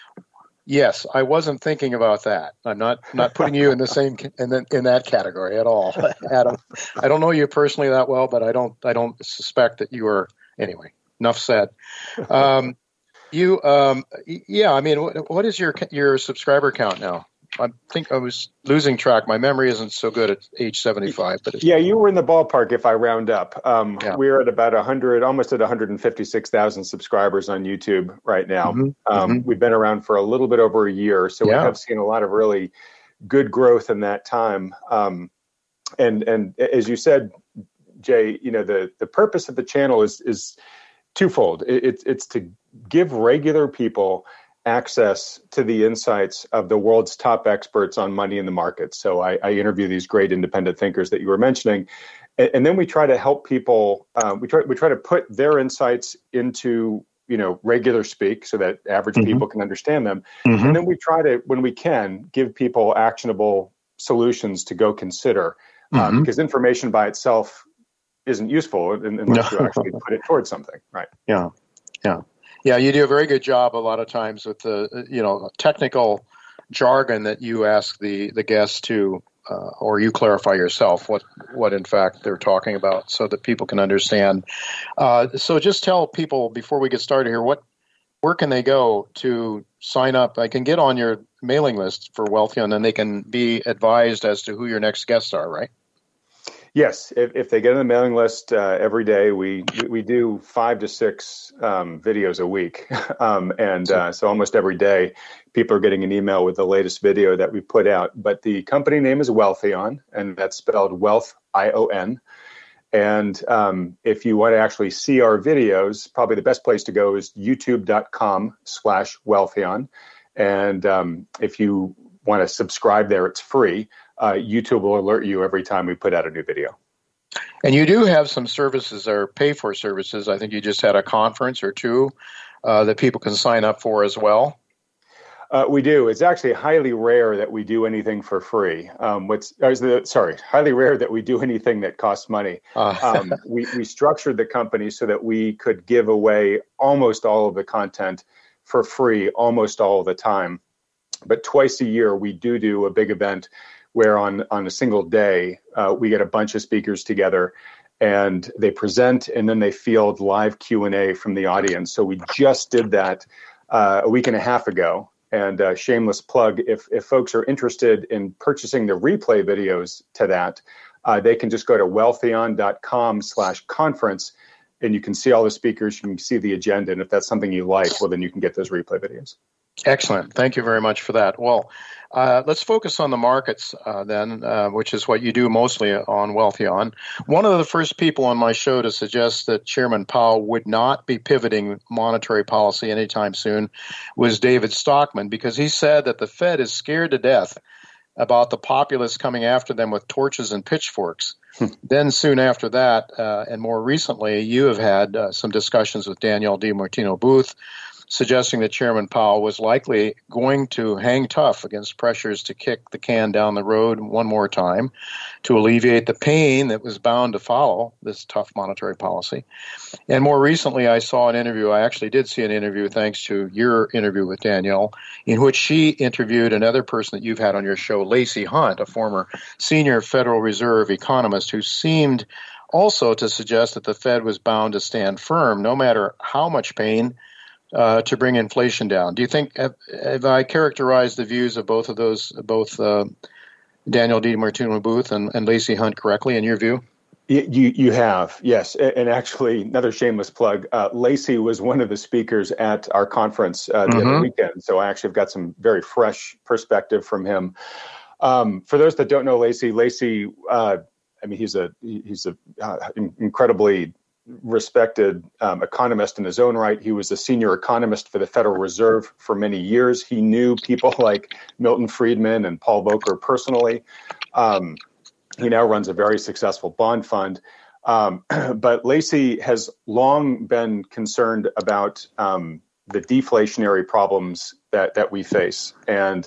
Yes, I wasn't thinking about that. I'm not, not putting you in the same in, the, in that category at all, Adam. I don't know you personally that well, but I don't I don't suspect that you are. Anyway, enough said. Um, you, um, yeah. I mean, what, what is your your subscriber count now? I think I was losing track. My memory isn't so good at age seventy-five. But it's, yeah, you were in the ballpark if I round up. Um, yeah. We're at about one hundred, almost at one hundred fifty-six thousand subscribers on YouTube right now. Mm-hmm. Um, Mm-hmm. We've been around for a little bit over a year, so Yeah. we have seen a lot of really good growth in that time. Um, and and as you said, Jay, you know, the the purpose of the channel is is twofold. It, it's it's to give regular people access to the insights of the world's top experts on money in the markets. So I, I interview these great independent thinkers that you were mentioning, and, and then we try to help people. Um, we try we try to put their insights into you know regular speak so that average Mm-hmm. people can understand them, Mhm. and then we try to, when we can, give people actionable solutions to go consider, um, Mhm. because information by itself isn't useful unless No. you actually put it towards something, right? Yeah, yeah, yeah. You do a very good job a lot of times with the you know technical jargon that you ask the, the guests to, uh, or you clarify yourself what, what in fact they're talking about so that people can understand. Uh, so just tell people before we get started here, what where can they go to sign up? I can get on your mailing list for Wealthion, and they can be advised as to who your next guests are, right? Yes, if, if they get on the mailing list uh, every day, we we do five to six um, videos a week, um, and uh, so almost every day, people are getting an email with the latest video that we put out. But the company name is Wealthion, and that's spelled Wealth I O N. And um, if you want to actually see our videos, probably the best place to go is youtube.com slash Wealthion. And um, if you want to subscribe there, it's free. Uh, YouTube will alert you every time we put out a new video. And you do have some services or pay-for services. I think you just had a conference or two uh, that people can sign up for as well. Uh, we do. It's actually highly rare that we do anything for free. Um, what's uh, the, sorry, highly rare that we do anything that costs money. Uh. um, we, we structured the company so that we could give away almost all of the content for free almost all of the time. But twice a year, we do do a big event where on, on a single day, uh, we get a bunch of speakers together and they present and then they field live Q and A from the audience. So we just did that uh, a week and a half ago. And uh, shameless plug, if, if folks are interested in purchasing the replay videos to that, uh, they can just go to wealthion.com slash conference and you can see all the speakers, you can see the agenda. And if that's something you like, well, then you can get those replay videos. Excellent. Thank you very much for that. Well, uh, let's focus on the markets uh, then, uh, which is what you do mostly on Wealthion. One of the first people on my show to suggest that Chairman Powell would not be pivoting monetary policy anytime soon was David Stockman, because he said that the Fed is scared to death about the populace coming after them with torches and pitchforks. Then soon after that, uh, and more recently, you have had uh, some discussions with Danielle DiMartino Booth, suggesting that Chairman Powell was likely going to hang tough against pressures to kick the can down the road one more time to alleviate the pain that was bound to follow this tough monetary policy. And more recently, I saw an interview, I actually did see an interview thanks to your interview with Danielle, in which she interviewed another person that you've had on your show, Lacey Hunt, a former senior Federal Reserve economist who seemed also to suggest that the Fed was bound to stand firm no matter how much pain Uh, to bring inflation down. Do you think, have, have I characterized the views of both of those, both uh, Danielle DiMartino Booth and, and Lacey Hunt correctly in your view? You you have, yes. And actually, another shameless plug, uh, Lacey was one of the speakers at our conference uh, the mm-hmm. other weekend. So I actually have got some very fresh perspective from him. Um, for those that don't know Lacey, Lacey, uh, I mean, he's a he's a uh, incredibly respected um, economist in his own right. He was a senior economist for the Federal Reserve for many years. He knew people like Milton Friedman and Paul Volcker personally. Um, he now runs a very successful bond fund. Um, but Lacey has long been concerned about um, the deflationary problems that, that we face. And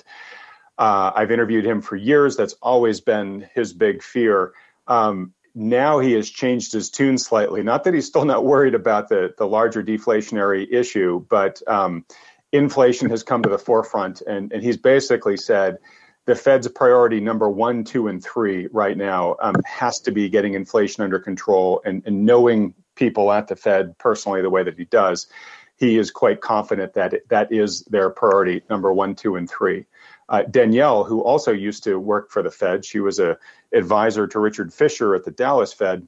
uh, I've interviewed him for years. That's always been his big fear. Um, Now he has changed his tune slightly. Not that he's still not worried about the, the larger deflationary issue, but um, inflation has come to the forefront. And, and he's basically said the Fed's priority number one, two, and three right now um, has to be getting inflation under control. And, and knowing people at the Fed personally the way that he does, he is quite confident that it, that is their priority number one, two, and three. Uh, Danielle, who also used to work for the Fed, she was a advisor to Richard Fisher at the Dallas Fed.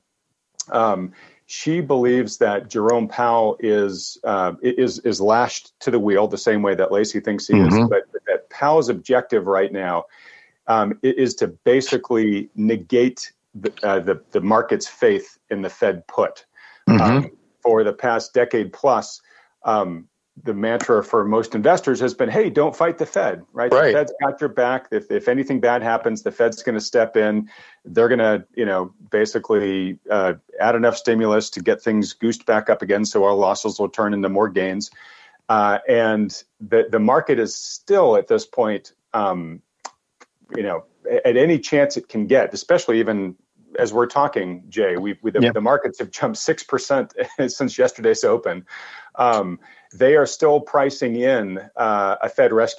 Um, she believes that Jerome Powell is uh, is is lashed to the wheel the same way that Lacey thinks he mm-hmm. is, but that Powell's objective right now um, is to basically negate the, uh, the the market's faith in the Fed put. Mm-hmm. Um, for the past decade plus. Um, The mantra for most investors has been, hey, don't fight the Fed, right? right. The Fed's got your back. If, if anything bad happens, the Fed's going to step in. They're going to, you know, basically uh, add enough stimulus to get things goosed back up again so our losses will turn into more gains. Uh, and the, the market is still at this point, um, you know, at any chance it can get, especially even as we're talking, Jay, we, we the, yep. the markets have jumped six percent since yesterday's open. Um, they are still pricing in uh, a Fed rescue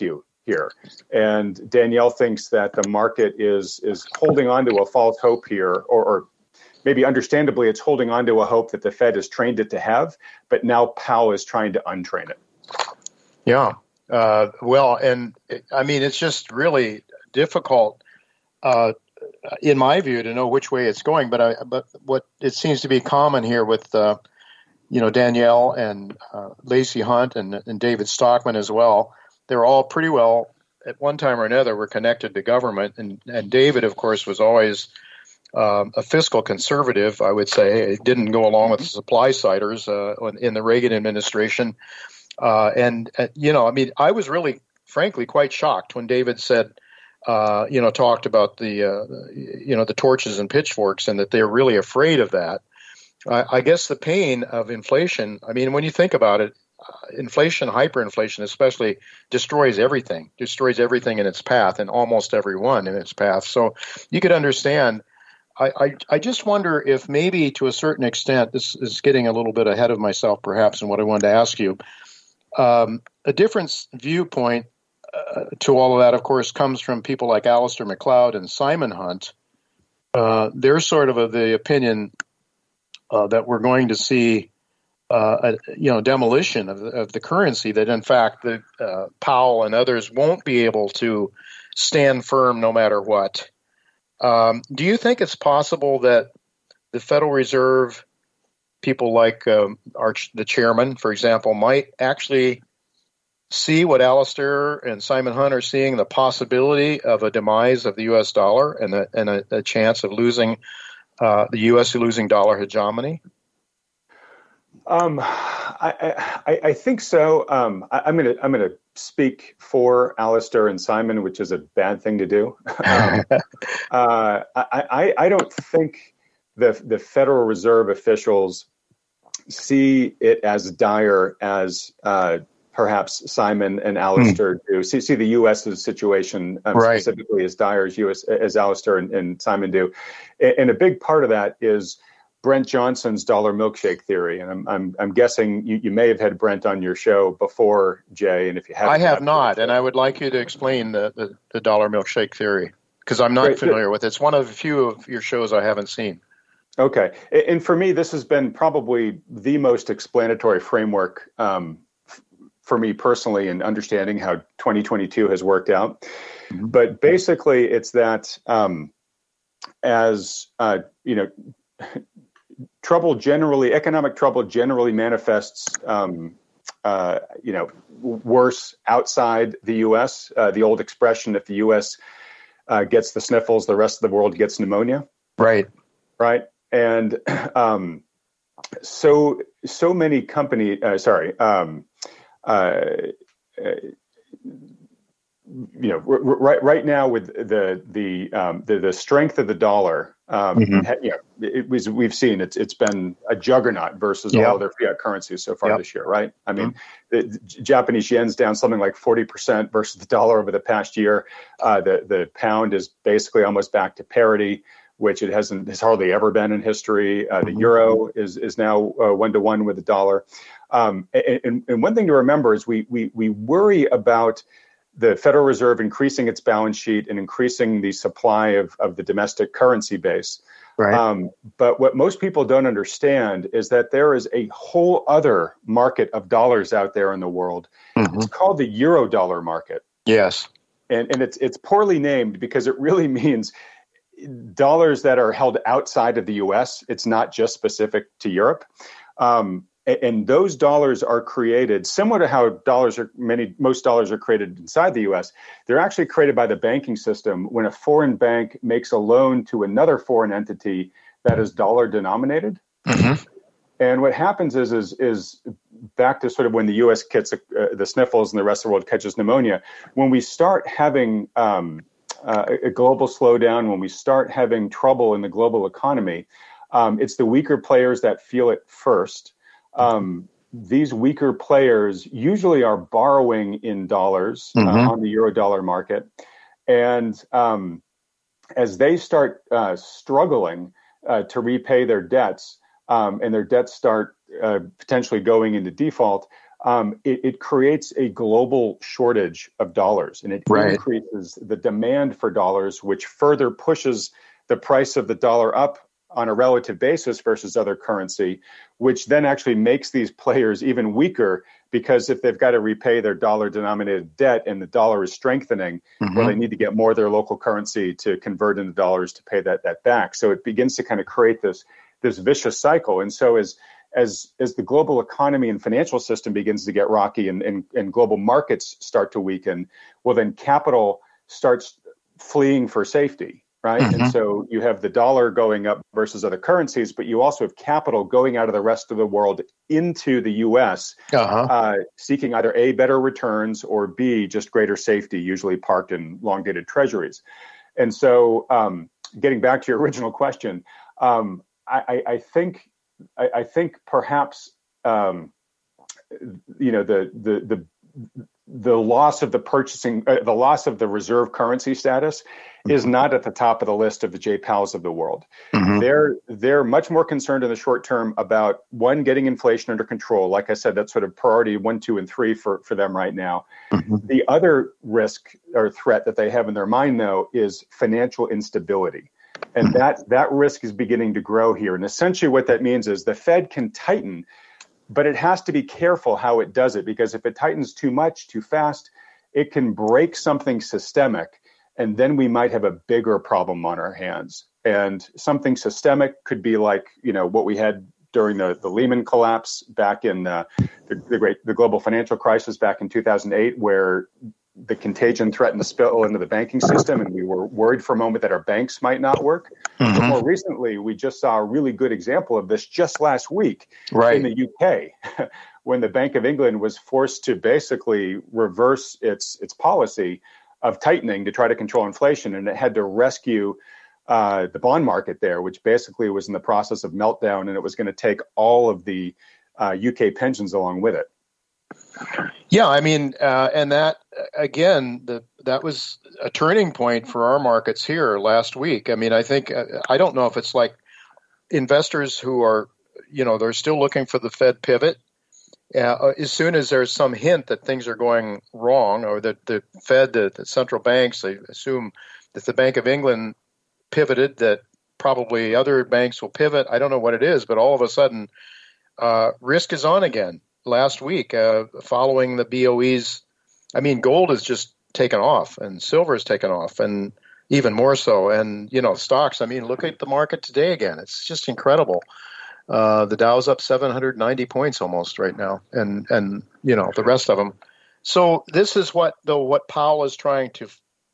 here. And Danielle thinks that the market is is holding on to a false hope here, or, or maybe understandably, it's holding on to a hope that the Fed has trained it to have, but now Powell is trying to untrain it. Yeah. Uh, well, and I mean, it's just really difficult, uh, in my view, to know which way it's going. But I, but what it seems to be common here with, uh, you know, Danielle and uh, Lacey Hunt and, and David Stockman as well, they're all pretty well, at one time or another, were connected to government. And, and David, of course, was always um, a fiscal conservative, I would say. It didn't go along with the supply siders uh, in the Reagan administration. Uh, and, uh, you know, I mean, I was really, frankly, quite shocked when David said, uh, you know, talked about the, uh, you know, the torches and pitchforks, and that they're really afraid of that. I, I guess the pain of inflation, I mean, when you think about it, uh, inflation, hyperinflation especially, destroys everything, destroys everything in its path, and almost everyone in its path. So you could understand. I, I, I just wonder if maybe to a certain extent, this is getting a little bit ahead of myself perhaps in what I wanted to ask you. Um, a different viewpoint uh, to all of that, of course, comes from people like Alistair McLeod and Simon Hunt. Uh, they're sort of of the opinion uh, that we're going to see, uh, a, you know, demolition of the, of the currency. That in fact, the uh, Powell and others won't be able to stand firm no matter what. Um, do you think it's possible that the Federal Reserve, people like um, our, the chairman, for example, might actually see what Alistair and Simon Hunt are seeing, the possibility of a demise of the U S dollar and a, and a, a chance of losing uh, the U S losing dollar hegemony? Um, I, I, I think so. Um, I, I'm going to I'm going to speak for Alistair and Simon, which is a bad thing to do. um, uh, I, I I don't think the the Federal Reserve officials see it as dire as uh, perhaps Simon and Alistair mm. do. See, see the U S's situation um, right. specifically as dire as U S as Alistair and, and Simon do, and a big part of that is Brent Johnson's dollar milkshake theory. And I'm I'm, I'm guessing you, you may have had Brent on your show before, Jay. And if you haven't, I have not, and I would like you to explain the the, the dollar milkshake theory, because I'm not right. familiar with it. It's one of the few of your shows I haven't seen. Okay. And for me, this has been probably the most explanatory framework um, f- for me personally in understanding how twenty twenty-two has worked out. Mm-hmm. But basically, it's that um, as, uh, you know, trouble generally, economic trouble generally manifests, um, uh, you know, worse outside the U S. Uh, the old expression, if the U S uh, gets the sniffles, the rest of the world gets pneumonia. Right. Right. And um, so so many company, uh, sorry, um, uh, uh, you know, r- r- right right now with the the um, the, the strength of the dollar, um, mm-hmm. ha- you know, it was we've seen it's it's been a juggernaut versus yep. all other fiat currencies so far yep. this year, right? I mean, mm-hmm. the, the Japanese yen's down something like forty percent versus the dollar over the past year. Uh, the the pound is basically almost back to parity, which it hasn't has hardly ever been in history. Uh, the mm-hmm. euro is is now uh, one to one with the dollar. Um, and, and one thing to remember is we we we worry about the Federal Reserve increasing its balance sheet and increasing the supply of, of the domestic currency base. Right. Um, but what most people don't understand is that there is a whole other market of dollars out there in the world. Mm-hmm. It's called the euro dollar market. Yes. And and it's it's poorly named because it really means dollars that are held outside of the U S. It's not just specific to Europe. Um, And those dollars are created similar to how dollars are many most dollars are created inside the U S. They're actually created by the banking system when a foreign bank makes a loan to another foreign entity that is dollar denominated. Mm-hmm. And what happens is is is back to sort of when the U S gets uh, the sniffles and the rest of the world catches pneumonia. When we start having um, uh, a global slowdown, when we start having trouble in the global economy, um, it's the weaker players that feel it first. Um, these weaker players usually are borrowing in dollars mm-hmm. uh, on the euro dollar market. And um, as they start uh, struggling uh, to repay their debts um, and their debts start uh, potentially going into default, um, it, it creates a global shortage of dollars, and it right. increases the demand for dollars, which further pushes the price of the dollar up on a relative basis versus other currency, which then actually makes these players even weaker, because if they've got to repay their dollar-denominated debt and the dollar is strengthening, mm-hmm. well, they need to get more of their local currency to convert into dollars to pay that that back. So it begins to kind of create this this vicious cycle. And so as as as the global economy and financial system begins to get rocky and, and, and global markets start to weaken, well, then capital starts fleeing for safety. Right. Mm-hmm. And so you have the dollar going up versus other currencies, but you also have capital going out of the rest of the world into the U S, uh-huh. uh, seeking either A, better returns, or B, just greater safety, usually parked in long dated treasuries. And so um, getting back to your original question, um, I, I think I, I think perhaps, um, you know, the the the the loss of the purchasing, uh, the loss of the reserve currency status is not at the top of the list of the Jay Powells of the world. Mm-hmm. They're they're much more concerned in the short term about, one, getting inflation under control. Like I said, that's sort of priority one, two, and three for, for them right now. Mm-hmm. The other risk or threat that they have in their mind, though, is financial instability. And mm-hmm. that that risk is beginning to grow here. And essentially what that means is the Fed can tighten, but it has to be careful how it does it, because if it tightens too much, too fast, it can break something systemic, and then we might have a bigger problem on our hands. And something systemic could be like, you know, what we had during the, the Lehman collapse back in uh, the, the great the global financial crisis back in two thousand eight, where the contagion threatened to spill into the banking system, and we were worried for a moment that our banks might not work. Mm-hmm. But more recently, we just saw a really good example of this just last week right. in the U K, when the Bank of England was forced to basically reverse its its policy of tightening to try to control inflation, and it had to rescue uh, the bond market there, which basically was in the process of meltdown, and it was going to take all of the uh, U K pensions along with it. Yeah, I mean, uh, and that, again, the, that was a turning point for our markets here last week. I mean, I think, uh, I don't know if it's like investors who are, you know, they're still looking for the Fed pivot. Uh, as soon as there's some hint that things are going wrong, or that the Fed, the, the central banks, they assume that the Bank of England pivoted, that probably other banks will pivot. I don't know what it is, but all of a sudden, uh, risk is on again. Last week, uh, following the B O Es, I mean, gold has just taken off, and silver has taken off, and even more so. And, you know, stocks, I mean, look at the market today again. It's just incredible. Uh, the Dow's up seven hundred ninety points almost right now, and, and you know, the rest of them. So this is what, though, what Powell is trying to,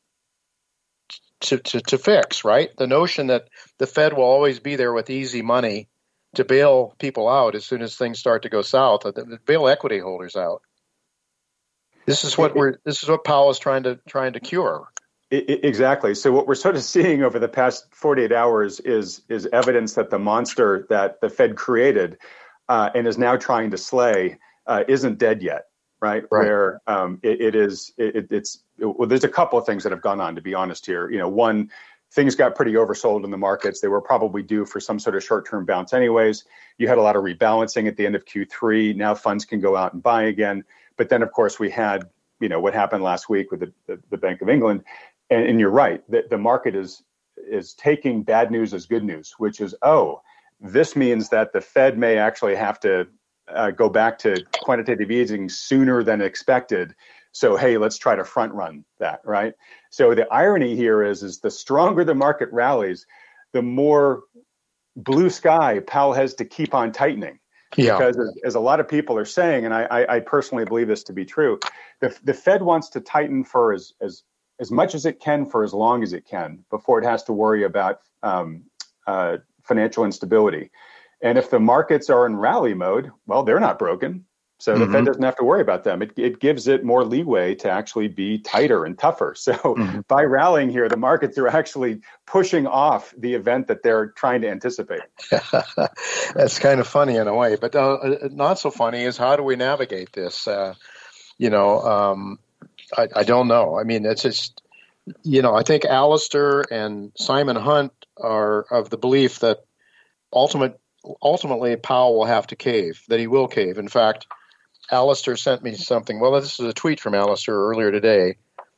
to, to, to fix, right? The notion that the Fed will always be there with easy money to bail people out as soon as things start to go south, to bail equity holders out. This is what we're. This is what Powell is trying to trying to cure. It, it, exactly. So what we're sort of seeing over the past forty-eight hours is is evidence that the monster that the Fed created uh, and is now trying to slay uh, isn't dead yet, right? right. Where um, it, it is. It, it's well, there's a couple of things that have gone on, to be honest here. You know, one. Things got pretty oversold in the markets. They were probably due for some sort of short-term bounce anyways. You had a lot of rebalancing at the end of Q three. Now funds can go out and buy again. But then, of course, we had, you know, what happened last week with the, the, the Bank of England. And, and you're right, the, the market is is taking bad news as good news, which is, oh, this means that the Fed may actually have to uh, go back to quantitative easing sooner than expected. So, hey, let's try to front run that, right? So the irony here is, is the stronger the market rallies, the more blue sky Powell has to keep on tightening. Yeah. Because as, as a lot of people are saying, and I, I, I personally believe this to be true, the, the Fed wants to tighten for as, as, as much as it can for as long as it can before it has to worry about um, uh, financial instability. And if the markets are in rally mode, well, they're not broken. So the mm-hmm. Fed doesn't have to worry about them. It, it gives it more leeway to actually be tighter and tougher. So mm-hmm. by rallying here, the markets are actually pushing off the event that they're trying to anticipate. That's kind of funny in a way. But uh, not so funny is, how do we navigate this? Uh, you know, um, I, I don't know. I mean, it's just, you know, I think Alistair and Simon Hunt are of the belief that ultimate, ultimately Powell will have to cave, that he will cave. In fact, Alistair sent me something. Well, this is a tweet from Alistair earlier today.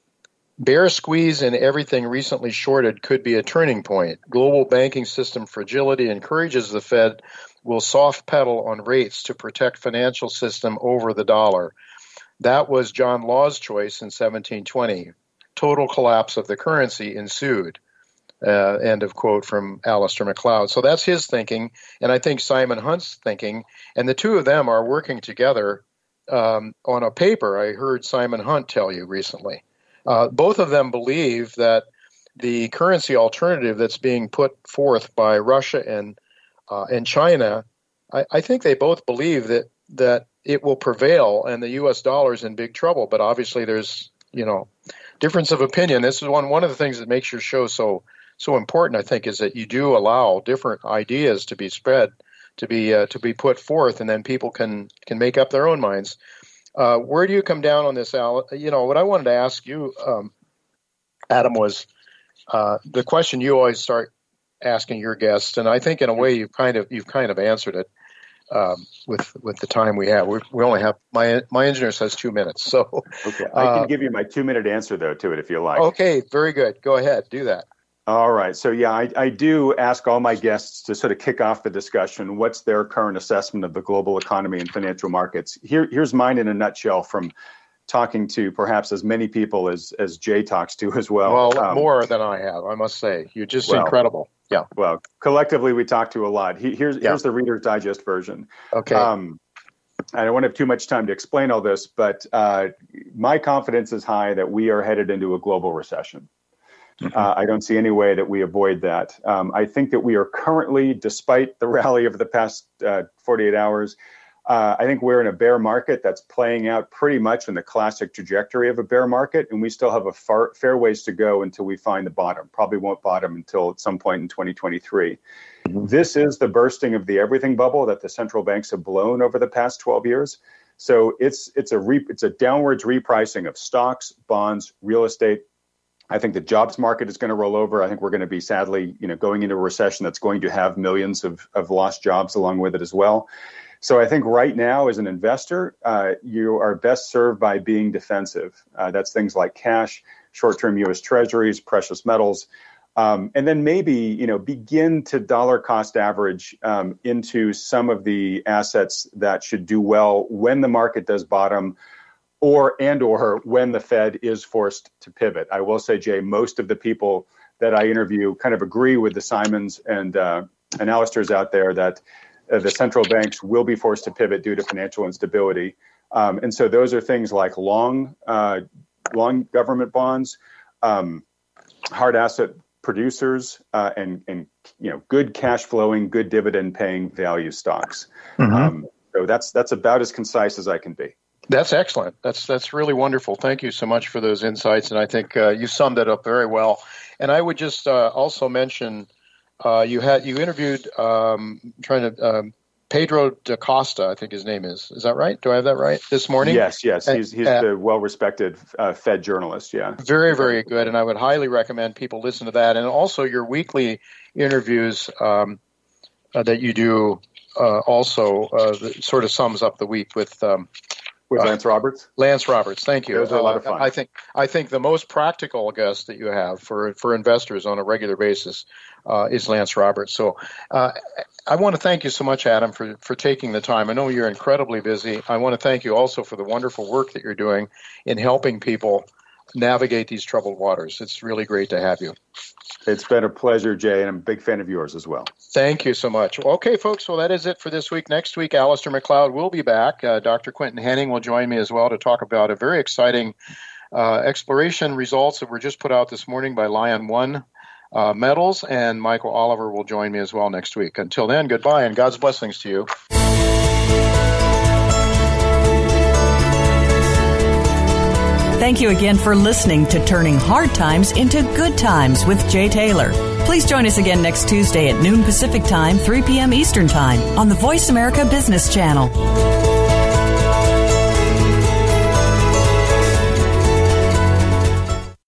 Bear squeeze in everything recently shorted could be a turning point. Global banking system fragility encourages the Fed will soft pedal on rates to protect financial system over the dollar. That was John Law's choice in seventeen twenty. Total collapse of the currency ensued. Uh, end of quote from Alistair McLeod. So that's his thinking, and I think Simon Hunt's thinking, and the two of them are working together um, on a paper I heard Simon Hunt tell you recently. Uh, both of them believe that the currency alternative that's being put forth by Russia and uh, and China, I, I think they both believe that that it will prevail and the U S dollar is in big trouble. But obviously, there's you know difference of opinion. This is one one of the things that makes your show so so important. I think is that you do allow different ideas to be spread, to be uh, to be put forth, and then people can can make up their own minds. Uh, where do you come down on this, Al? You know, what I wanted to ask you, um, Adam, was uh, the question you always start asking your guests, and I think in a way you've kind of you've kind of answered it um, with with the time we have. We, we only have my my engineer says two minutes, so okay. I can uh, give you my two minute answer though to it if you like. Okay, very good. Go ahead, do that. All right. So, yeah, I, I do ask all my guests to sort of kick off the discussion. What's their current assessment of the global economy and financial markets? Here, here's mine in a nutshell from talking to perhaps as many people as, as Jay talks to as well. Well, um, more than I have, I must say. You're just well, incredible. Yeah. Well, collectively, we talk to a lot. He, here's, yeah. here's the Reader's Digest version. Okay. Um, I don't want to have too much time to explain all this, but uh, my confidence is high that we are headed into a global recession. Mm-hmm. Uh, I don't see any way that we avoid that. Um, I think that we are currently, despite the rally of the past uh, forty-eight hours, uh, I think we're in a bear market that's playing out pretty much in the classic trajectory of a bear market, and we still have a far, fair ways to go until we find the bottom. Probably won't bottom until at some point in twenty twenty-three. Mm-hmm. This is the bursting of the everything bubble that the central banks have blown over the past twelve years. So it's it's a re, it's a downwards repricing of stocks, bonds, real estate. I think the jobs market is going to roll over. I think we're going to be sadly, you know, going into a recession that's going to have millions of, of lost jobs along with it as well. So I think right now as an investor, uh, you are best served by being defensive. Uh, that's things like cash, short-term U S treasuries, precious metals, um, and then maybe, you know, begin to dollar cost average um, into some of the assets that should do well when the market does bottom, or and or when the Fed is forced to pivot. I will say, Jay, most of the people that I interview kind of agree with the Simons and uh, and Alistair's out there that uh, the central banks will be forced to pivot due to financial instability. Um, and so those are things like long, uh, long government bonds, um, hard asset producers, uh, and and you know good cash flowing, good dividend paying value stocks. Mm-hmm. Um, so that's that's about as concise as I can be. That's excellent. That's that's really wonderful. Thank you so much for those insights, and I think uh, you summed it up very well. And I would just uh, also mention uh, you had you interviewed um, trying to um, Pedro da Costa, I think his name is. Is that right? Do I have that right this morning? Yes, yes. He's he's uh, the well-respected uh, Fed journalist. Yeah, very very good, and I would highly recommend people listen to that, and also your weekly interviews um, uh, that you do. Uh, also, uh, sort of sums up the week with. Um, With Lance Roberts? Uh, Lance Roberts, thank you. Those are a lot of fun. I think I think the most practical guest that you have for, for investors on a regular basis uh, is Lance Roberts. So uh, I want to thank you so much, Adam, for, for taking the time. I know you're incredibly busy. I want to thank you also for the wonderful work that you're doing in helping people navigate these troubled waters. It's really great to have you. It's been a pleasure, Jay, and I'm a big fan of yours as well. Thank you so much. Okay, folks, well, that is it for this week. Next week, Alistair McLeod will be back. Uh, Doctor Quentin Henning will join me as well to talk about a very exciting uh, exploration results that were just put out this morning by Lion One uh, Metals, and Michael Oliver will join me as well next week. Until then, goodbye, and God's blessings to you. Thank you again for listening to Turning Hard Times into Good Times with Jay Taylor. Please join us again next Tuesday at noon Pacific Time, three p.m. Eastern Time on the Voice America Business Channel.